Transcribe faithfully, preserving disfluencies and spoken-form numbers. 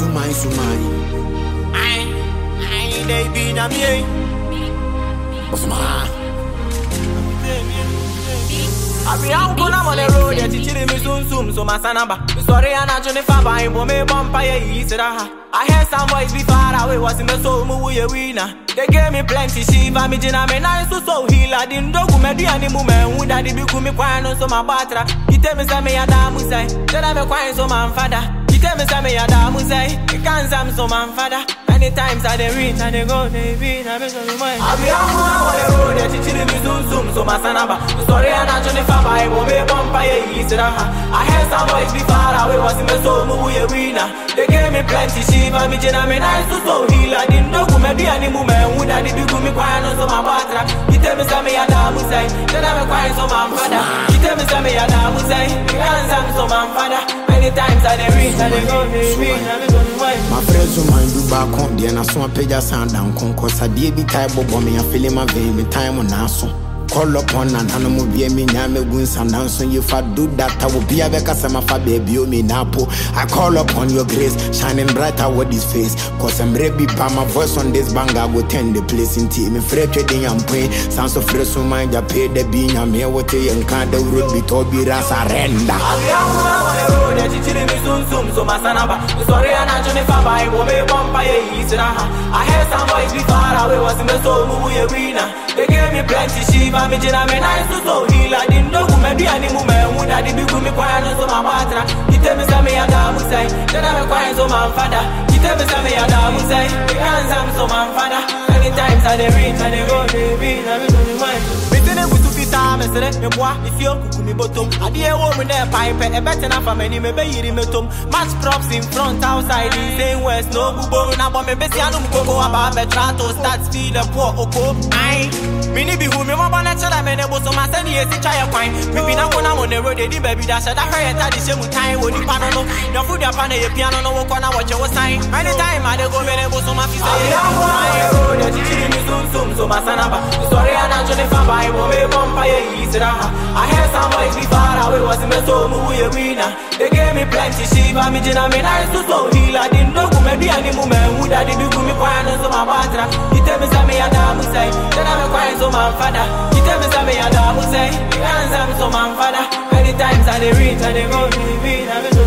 sumai sumai. I, I, they be na me. Osma. I be out on the road, yeah, teaching me soon soon, so my sanaba. Sorry, I'm not Johnny Faba, I'm Bome Bumpire, he said, I heard some boys be far away, was in the soul, movie a winner. They gave me plenty, she va me jina me nice to so heal. I didn't do me any moment, would I be me crying on so my batra. He tell me some me a damn say, then I'm a crying so my father. He tell me some me a damn say, he can't some so my father. Many times I they reach and they go, they be, I be so much. I be out on the road, yeah, teaching me soon soon, so my sanaba. Sorry, I'm not Johnny Faba, I'm Bome Bumpire, he said, I heard some boys be far away, was in the soul, movie a winner. They gave me plenty, she va me jina me nice to so heal. I didn't know me any moment, would I be me crying on so my batra. He tell me some me a damn say, then I'm crying so my father. He tell me some me a damn say, he can't some so my father. Many times I they reach and they go, they reach, I be going away. My friends who mind do back on the and I saw a page of sound down concourse. I did be type of me and feeling my vein with time on Nasso. Call upon an animal be a minyame wins and dance. If I do that, I will be a becasama fa baby me napo. I call upon your grace, shining brighter with this face. Cause I'm ready by my voice on this bang. I will tend the place in team. If Fred trading and pray, sounds of fresh so mind, I pay the bean. I'm here with you and can't the road be told be rasa renda. So my sanaba, sorry, I'm not Johnny Faba, I'm Bome Bumpire, he said, I heard some boys be far away, was in the soul, movie arena. They gave me plenty, she va me jina me nice to so heal. I didn't know me be any moment, would I be me crying on so my batra. He tell me some me a damn say, then I'm crying so my father. He tell me some me a damn say, he can't some so my father. Many times I they reach and they go, they be, I be so much. I'm a select me moi, if you're cooking bottom. I dear woman there pipe, a better enough for many, maybe you metum. Match props in front, outside, in same west, no boo, now but me busy, I don't go about betrato, start speed up, poor oko. I mini be who me more natural, I mean, it was on my son, yes, it's a fine. Maybe not when I'm on the road, they baby dash at a higher at the same time with the panel. No food up on the piano, no one corner, what you was saying. Many time I go when it was on my feet. So my sanaba, sorry, I'm not Johnny Faba, I'm Bome Bumpire, he said, I heard some boys be far away, was in the soul, movie arena. They gave me plenty, she va me jina me nice to so heal. I didn't know me be any moment, would I be me crying on so my batra. He tell me some me a damn say, then I'm crying so my father. He tell me some me a damn say, he can't some so my father. Many times I they reach and they go, they be, I be so